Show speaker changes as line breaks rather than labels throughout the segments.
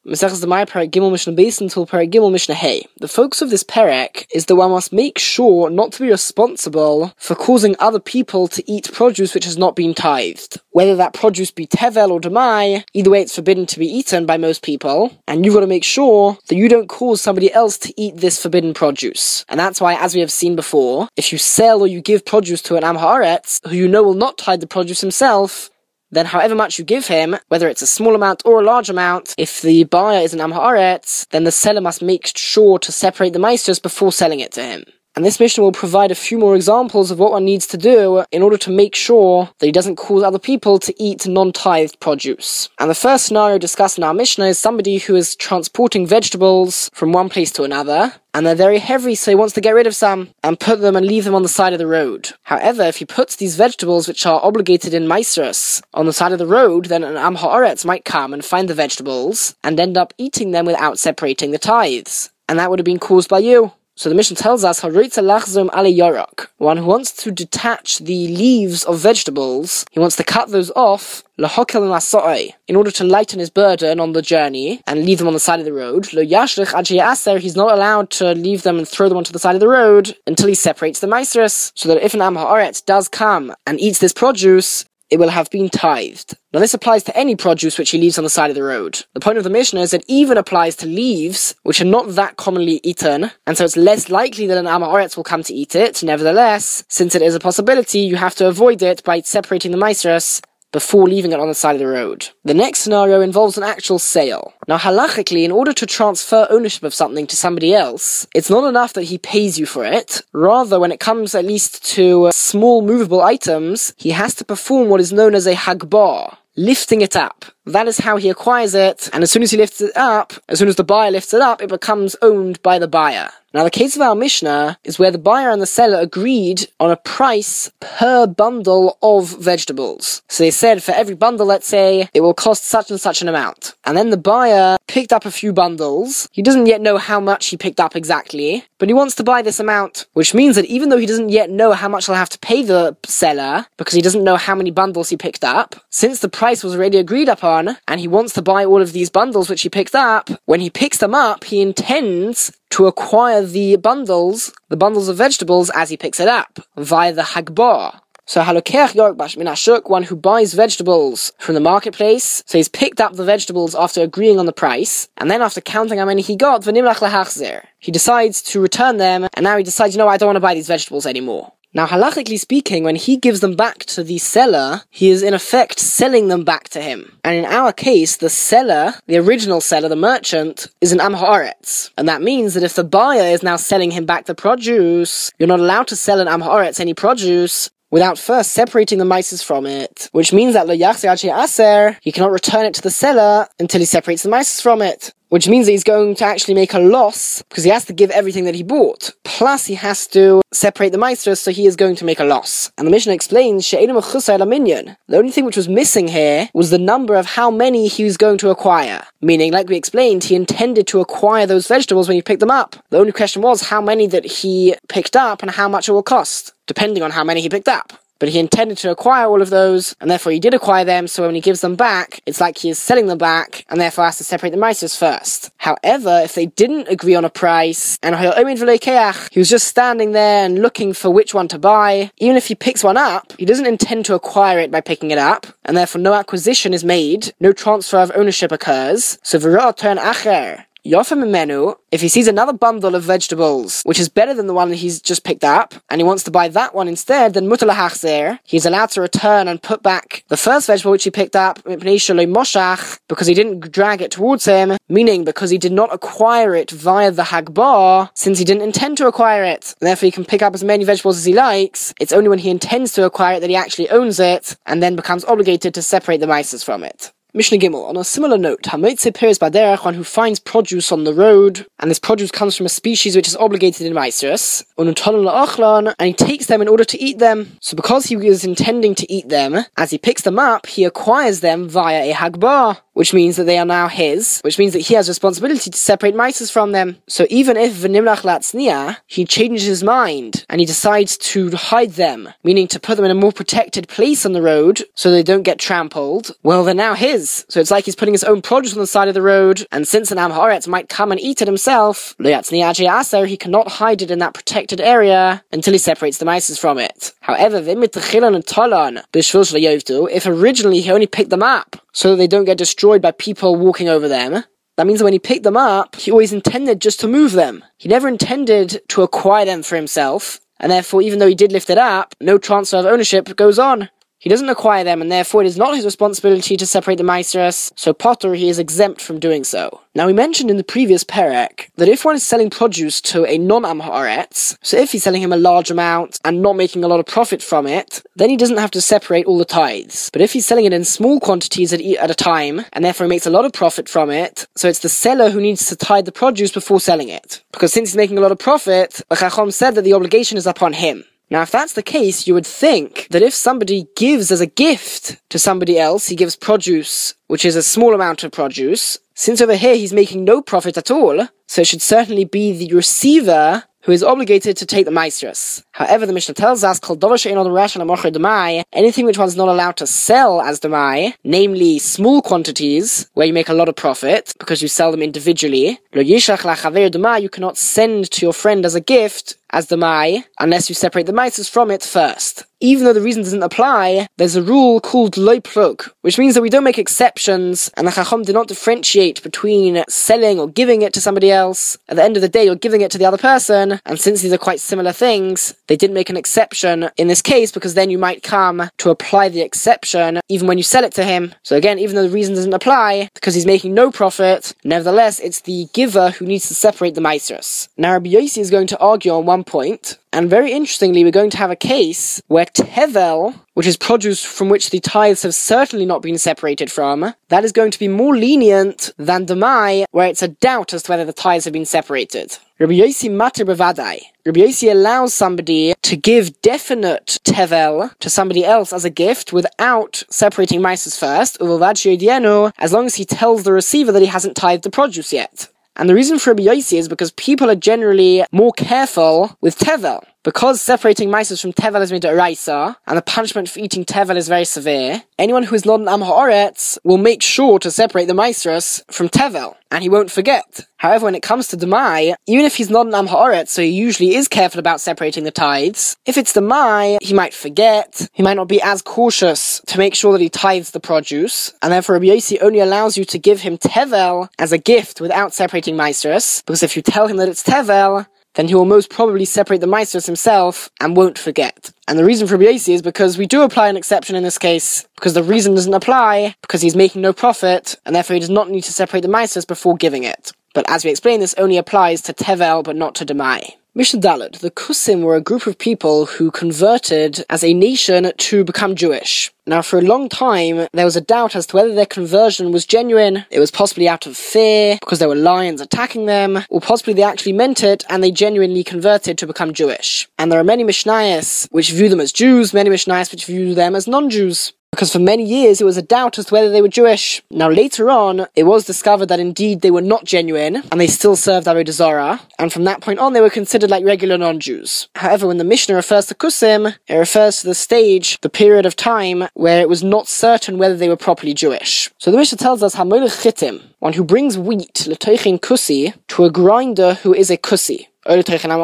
Mesechus Demai Perek Gimel Mishnah Beis until Perek Gimel Mishnah Hey. The focus of this Perek is that one must make sure not to be responsible for causing other people to eat produce which has not been tithed. Whether that produce be Tevel or Demai, either way it's forbidden to be eaten by most people, and you've got to make sure that you don't cause somebody else to eat this forbidden produce. And that's why, as we have seen before, if you sell or you give produce to an Am Haaretz, who you know will not tithe the produce himself, then however much you give him, whether it's a small amount or a large amount, if the buyer is an Am Haaretz, then the seller must make sure to separate the maesters before selling it to him. And this Mishnah will provide a few more examples of what one needs to do in order to make sure that he doesn't cause other people to eat non-tithed produce. And the first scenario discussed in our Mishnah is somebody who is transporting vegetables from one place to another, and they're very heavy, so he wants to get rid of some and put them and leave them on the side of the road. However, if he puts these vegetables, which are obligated in Maasros, on the side of the road, then an Am Haaretz might come and find the vegetables and end up eating them without separating the tithes. And that would have been caused by you. So the Mishnah tells us, one who wants to detach the leaves of vegetables, he wants to cut those off, in order to lighten his burden on the journey and leave them on the side of the road. He's not allowed to leave them and throw them onto the side of the road until he separates the maesters, so that if an Am Haaretz does come and eats this produce, it will have been tithed. Now this applies to any produce which he leaves on the side of the road. The point of the Mishnah is it even applies to leaves which are not that commonly eaten, and so it's less likely that an Am Haaretz will come to eat it. Nevertheless, since it is a possibility, you have to avoid it by separating the maesters before leaving it on the side of the road. The next scenario involves an actual sale. Now halachically, in order to transfer ownership of something to somebody else, it's not enough that he pays you for it. Rather, when it comes at least to small movable items, he has to perform what is known as a hagbar, lifting it up. That is how he acquires it, and as soon as he lifts it up, as soon as the buyer lifts it up, it becomes owned by the buyer. Now the case of our Mishnah is where the buyer and the seller agreed on a price per bundle of vegetables. So they said for every bundle, let's say, it will cost such and such an amount. And then the buyer picked up a few bundles. He doesn't yet know how much he picked up exactly, but he wants to buy this amount, which means that even though he doesn't yet know how much he'll have to pay the seller, because he doesn't know how many bundles he picked up, since the price was already agreed upon, and he wants to buy all of these bundles which he picked up, when he picks them up, he intends to acquire the bundles of vegetables as he picks it up, via the hagbar. So halokech york bash min hashuk, one who buys vegetables from the marketplace, so he's picked up the vegetables after agreeing on the price, and then after counting how many he got, v'nimlach lahachzer, he decides to return them, and now he decides, I don't want to buy these vegetables anymore. Now, halachically speaking, when he gives them back to the seller, he is in effect selling them back to him. And in our case, the seller, the original seller, the merchant, is an Am Haaretz. And that means that if the buyer is now selling him back the produce, you're not allowed to sell an Am Haaretz any produce without first separating the maesters from it, which means that lo yachzer ad she'aser, he cannot return it to the seller until he separates the maesters from it. Which means that he's going to actually make a loss, because he has to give everything that he bought. Plus, he has to separate the maesters, so he is going to make a loss. And the Mishnah explains, the only thing which was missing here was the number of how many he was going to acquire. Meaning, like we explained, he intended to acquire those vegetables when he picked them up. The only question was how many that he picked up and how much it will cost, depending on how many he picked up. But he intended to acquire all of those, and therefore he did acquire them, so when he gives them back, it's like he is selling them back, and therefore has to separate the maesters first. However, if they didn't agree on a price, and he was just standing there and looking for which one to buy, even if he picks one up, he doesn't intend to acquire it by picking it up, and therefore no acquisition is made, no transfer of ownership occurs, so v'ra'ah turn acher. If he sees another bundle of vegetables, which is better than the one that he's just picked up, and he wants to buy that one instead, then mutar lahachzer, he's allowed to return and put back the first vegetable which he picked up, because he didn't drag it towards him, meaning because he did not acquire it via the hagbar, since he didn't intend to acquire it. And therefore he can pick up as many vegetables as he likes. It's only when he intends to acquire it that he actually owns it, and then becomes obligated to separate the maesters from it. Mishnah Gimel, on a similar note, Hamoitze Peres Baderech, one who finds produce on the road, and this produce comes from a species which is obligated in Maasros, and he takes them in order to eat them. So because he was intending to eat them, as he picks them up, he acquires them via a hagbar, which means that they are now his, which means that he has responsibility to separate maesters from them. So even if v'nimlach latzniya, he changes his mind, and he decides to hide them, meaning to put them in a more protected place on the road, so they don't get trampled, well, they're now his. is. So it's like he's putting his own produce on the side of the road, and since an Am Haaretz might come and eat it himself, he cannot hide it in that protected area until he separates the maises from it. However, if originally he only picked them up so that they don't get destroyed by people walking over them, that means that when he picked them up, he always intended just to move them. He never intended to acquire them for himself, and therefore even though he did lift it up, no transfer of ownership goes on. He doesn't acquire them, and therefore it is not his responsibility to separate the maestras, so Potter, he is exempt from doing so. Now we mentioned in the previous perek that if one is selling produce to a non-Am Haaretz, so if he's selling him a large amount and not making a lot of profit from it, then he doesn't have to separate all the tithes. But if he's selling it in small quantities at a time, and therefore he makes a lot of profit from it, so it's the seller who needs to tithe the produce before selling it. Because since he's making a lot of profit, the Chacham said that the obligation is upon him. Now, if that's the case, you would think that if somebody gives as a gift to somebody else, he gives produce, which is a small amount of produce, since over here he's making no profit at all, so it should certainly be the receiver who is obligated to take the maestras. However, the Mishnah tells us, anything which one's not allowed to sell as demai, namely small quantities, where you make a lot of profit, because you sell them individually, you cannot send to your friend as a gift, as demai, unless you separate the maestras from it first. Even though the reason doesn't apply, there's a rule called loy plug, which means that we don't make exceptions, and the Chacham did not differentiate between selling or giving it to somebody else. At the end of the day, you're giving it to the other person, and since these are quite similar things, they didn't make an exception in this case, because then you might come to apply the exception even when you sell it to him. So again, even though the reason doesn't apply, because he's making no profit, nevertheless, it's the giver who needs to separate the maestras. Now, Rabbi Yossi is going to argue on one point, and very interestingly, we're going to have a case where tevel, which is produce from which the tithes have certainly not been separated from, that is going to be more lenient than demai, where it's a doubt as to whether the tithes have been separated. Rabbi Yossi mater bevadai. Rabbi Yossi allows somebody to give definite tevel to somebody else as a gift without separating maasros first, as long as he tells the receiver that he hasn't tithed the produce yet. And the reason for Rabbi Yossi is because people are generally more careful with tevel. Because separating maasros from tevel is mid'oraisa, and the punishment for eating tevel is very severe, anyone who is not an Am Haaretz will make sure to separate the maasros from tevel, and he won't forget. However, when it comes to demai, even if he's not an Am Haaretz, so he usually is careful about separating the tithes, if it's demai, he might forget, he might not be as cautious to make sure that he tithes the produce, and therefore Rabbi Yossi only allows you to give him tevel as a gift without separating maasros, because if you tell him that it's tevel, then he will most probably separate the maasros himself and won't forget. And the reason for Rabbi Yossi is because we do apply an exception in this case, because the reason doesn't apply, because he's making no profit, and therefore he does not need to separate the maasros before giving it. But as we explained, this only applies to tevel, but not to demai. Mishnah Daled, the Kusim were a group of people who converted as a nation to become Jewish. Now, for a long time, there was a doubt as to whether their conversion was genuine. It was possibly out of fear, because there were lions attacking them, or possibly they actually meant it, and they genuinely converted to become Jewish. And there are many Mishnayos which view them as Jews, many Mishnayos which view them as non-Jews. Because for many years it was a doubt as to whether they were Jewish. Now later on, it was discovered that indeed they were not genuine, and they still served Avodah Zarah, and from that point on they were considered like regular non-Jews. However, when the Mishnah refers to Kusim, it refers to the stage, the period of time, where it was not certain whether they were properly Jewish. So the Mishnah tells us, HaMolech Chitim, one who brings wheat, l'toichin kusi, to a grinder who is a kusi. Or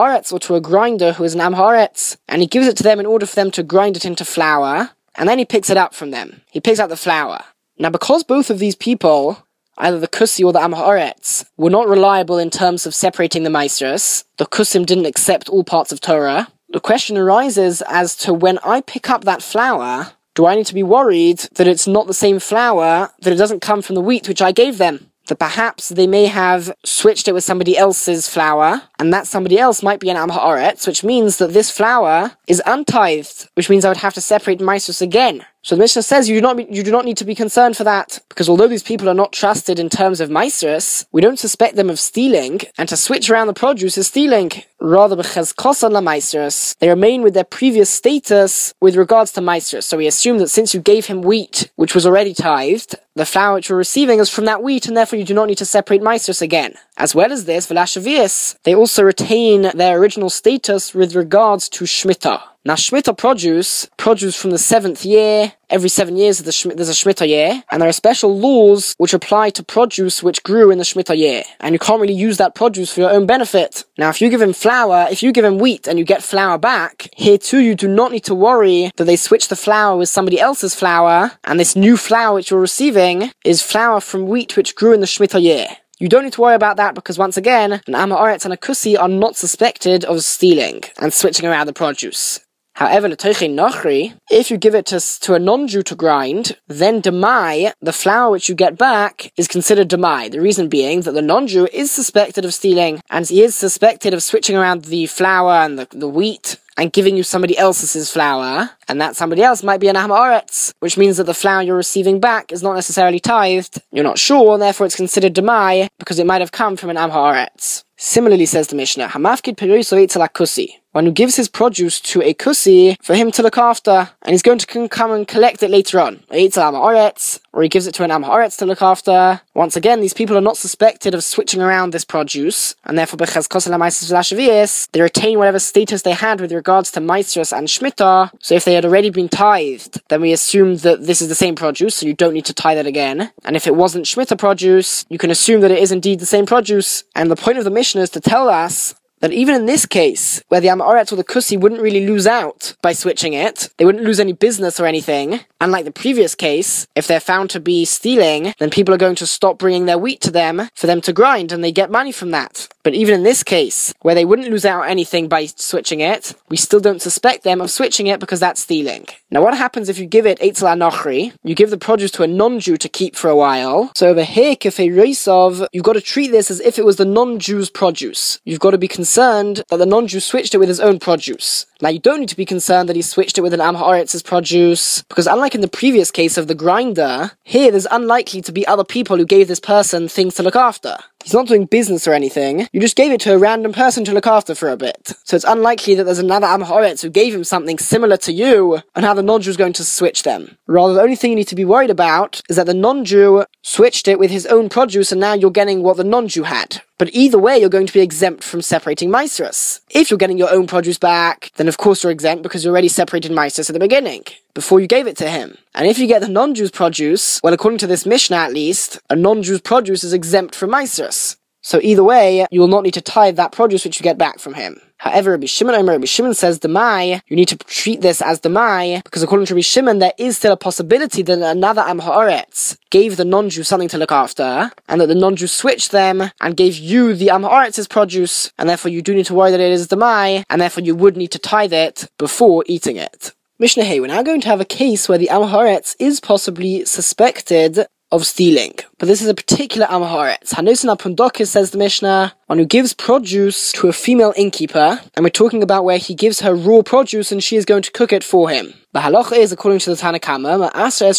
to a grinder who is an Am Haaretz, and he gives it to them in order for them to grind it into flour, and then he picks it up from them. He picks out the flour. Now, because both of these people, either the Kusi or the Am Haaretz, were not reliable in terms of separating the maasros, the Kusim didn't accept all parts of Torah, the question arises as to when I pick up that flour, do I need to be worried that it's not the same flour, that it doesn't come from the wheat which I gave them? That perhaps they may have switched it with somebody else's flour, and that somebody else might be an Am Haaretz, which means that this flour is untithed, which means I would have to separate maasros again. So the Mishnah says you do not need to be concerned for that, because although these people are not trusted in terms of maasros, we don't suspect them of stealing, and to switch around the produce is stealing. Rather, b'chezkosan la-maasros, they remain with their previous status with regards to maasros. So we assume that since you gave him wheat, which was already tithed, the flour which you're receiving is from that wheat, and therefore you do not need to separate maasros again. As well as this, v'lashavias, they also retain their original status with regards to shmita. Now, Shemitah produce from the 7th year. Every 7 years there's a Shemitah year, and there are special laws which apply to produce which grew in the Shemitah year, and you can't really use that produce for your own benefit. Now, if you give him wheat and you get flour back, here too you do not need to worry that they switch the flour with somebody else's flour, and this new flour which you're receiving is flour from wheat which grew in the Shemitah year. You don't need to worry about that because, once again, an Am Haaretz and a Kusi are not suspected of stealing and switching around the produce. However, if you give it to a non-Jew to grind, then demai, the flour which you get back, is considered demai. The reason being that the non-Jew is suspected of stealing, and he is suspected of switching around the flour and the wheat, and giving you somebody else's flour, and that somebody else might be an Am Haaretz, which means that the flour you're receiving back is not necessarily tithed. You're not sure, and therefore it's considered demai, because it might have come from an Am Haaretz. Similarly, says the Mishnah, Hamafkid Peruso Eitzel Kusi. One who gives his produce to a Kusi for him to look after, and he's going to come and collect it later on. Eitzel Am Haaretz, or he gives it to an Am Haaretz to look after. Once again, these people are not suspected of switching around this produce, and therefore, they retain whatever status they had with regards to Maasros and Shemitah. So if they had already been tithed, then we assume that this is the same produce, so you don't need to tithe it again. And if it wasn't Shemitah produce, you can assume that it is indeed the same produce. And the point of the Mishnah is to tell us that even in this case, where the Am Haaretz or the Kusi wouldn't really lose out by switching it, they wouldn't lose any business or anything. Unlike the previous case, if they're found to be stealing, then people are going to stop bringing their wheat to them for them to grind, and they get money from that. But even in this case, where they wouldn't lose out anything by switching it, we still don't suspect them of switching it because that's stealing. Now, what happens if you give it Eitzel Anochri? You give the produce to a non-Jew to keep for a while. So over here, Kefei Reisov, you've got to treat this as if it was the non-Jew's produce. You've got to be concerned that the non-Jew switched it with his own produce. Now, you don't need to be concerned that he switched it with an Am Haaretz's produce, because unlike in the previous case of the grinder, here there's unlikely to be other people who gave this person things to look after. He's not doing business or anything. You just gave it to a random person to look after for a bit. So it's unlikely that there's another Am Haaretz who gave him something similar to you, and how the non-Jew is going to switch them. Rather, the only thing you need to be worried about is that the non-Jew switched it with his own produce, and now you're getting what the non-Jew had. But either way, you're going to be exempt from separating Maasros. If you're getting your own produce back, then of course you're exempt because you already separated Maasros at the beginning, before you gave it to him. And if you get the non-Jew's produce, well, according to this Mishnah at least, a non-Jew's produce is exempt from Maasros. So either way, you will not need to tithe that produce which you get back from him. However, Rabbi Shimon says Demai, you need to treat this as Demai, because according to Rabbi Shimon, there is still a possibility that another Am Haaretz gave the non-Jew something to look after, and that the non-Jew switched them and gave you the Am Haaretz's produce, and therefore you do need to worry that it is Demai, and therefore you would need to tithe it before eating it. Mishnah Hey, we're now going to have a case where the Am Haaretz is possibly suspected of stealing. But this is a particular Am Haaretz. Hanosin Apundokis, says the Mishnah, one who gives produce to a female innkeeper, and we're talking about where he gives her raw produce and she is going to cook it for him. The halacha is, according to the Tanna Kama,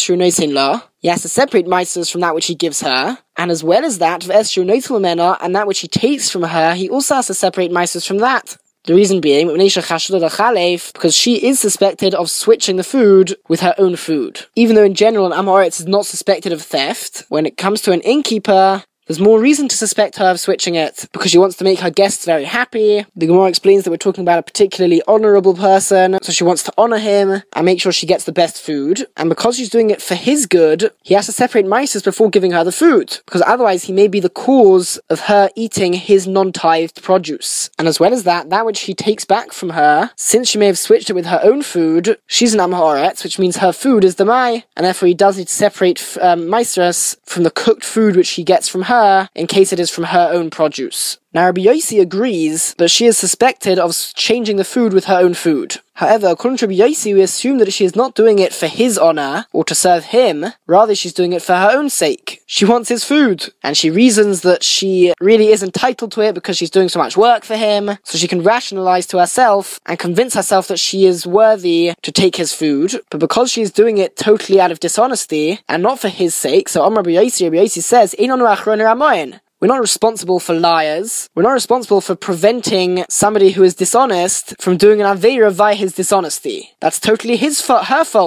he has to separate Maasros from that which he gives her, and as well as that, and that which he takes from her, he also has to separate Maasros from that. The reason being, because she is suspected of switching the food with her own food. Even though in general an Am Haaretz is not suspected of theft, when it comes to an innkeeper, there's more reason to suspect her of switching it, because she wants to make her guests very happy. The Gemara explains that we're talking about a particularly honourable person, so she wants to honour him and make sure she gets the best food. And because she's doing it for his good, he has to separate Maasros before giving her the food, because otherwise he may be the cause of her eating his non-tithed produce. And as well as that, that which he takes back from her, since she may have switched it with her own food, she's an Am Haaretz, which means her food is Demai, and therefore he does need to separate Maasros from the cooked food which he gets from her, in case it is from her own produce. Now Rabbi Yossi agrees that she is suspected of changing the food with her own food. However, according to Rabbi Yossi, we assume that she is not doing it for his honour, or to serve him, rather she's doing it for her own sake. She wants his food, and she reasons that she really is entitled to it because she's doing so much work for him, so she can rationalise to herself and convince herself that she is worthy to take his food, but because she is doing it totally out of dishonesty, and not for his sake, so Rabbi Yossi says, we're not responsible for liars. We're not responsible for preventing somebody who is dishonest from doing an Aveira via his dishonesty. That's totally her fault.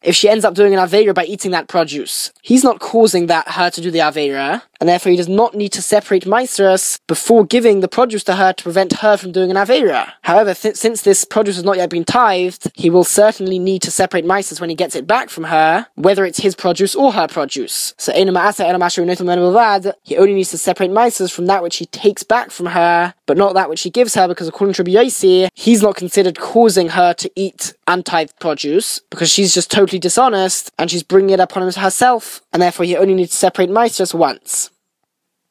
if she ends up doing an Aveira by eating that produce. He's not causing her to do the Aveira, and therefore he does not need to separate Maasros before giving the produce to her to prevent her from doing an Aveira. However, since this produce has not yet been tithed, he will certainly need to separate Maasros when he gets it back from her, whether it's his produce or her produce. So he only needs to separate Maasros from that which he takes back from her, but not that which he gives her, because according to Rabbi Yossi, he's not considered causing her to eat untithed produce, because she's just totally dishonest, and she's bringing it upon herself, and therefore he only needs to separate Maasros once.